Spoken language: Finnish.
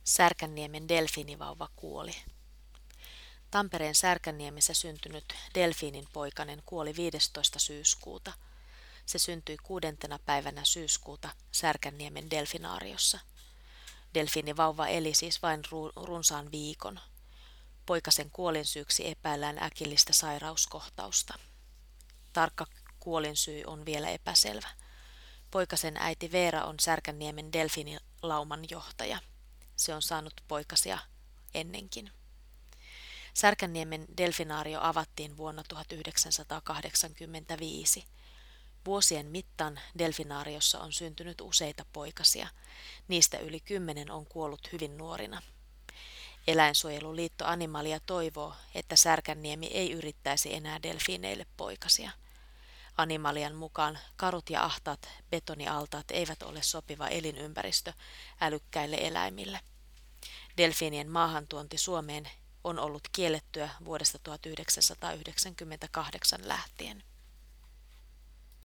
Särkänniemen delfiinivauva kuoli. Tampereen Särkänniemessä syntynyt delfiinin poikanen kuoli 15. syyskuuta. Se syntyi 6. päivänä syyskuuta Särkänniemen delfinaariossa. Delfiinivauva eli siis vain runsaan viikon. Poikasen kuolinsyyksi epäillään äkillistä sairauskohtausta. Tarkka kuolinsyy on vielä epäselvä. Poikasen äiti Veera on Särkänniemen delfiinilauman johtaja. Se on saanut poikasia ennenkin. Särkänniemen delfinaario avattiin vuonna 1985. Vuosien mittaan delfinaariossa on syntynyt useita poikasia. Niistä yli 10 on kuollut hyvin nuorina. Eläinsuojeluliitto Animalia toivoo, että Särkänniemi ei yrittäisi enää delfiineille poikasia. Animalian mukaan karut ja ahtaat betonialtaat eivät ole sopiva elinympäristö älykkäille eläimille. Delfiinien maahantuonti Suomeen on ollut kiellettyä vuodesta 1998 lähtien.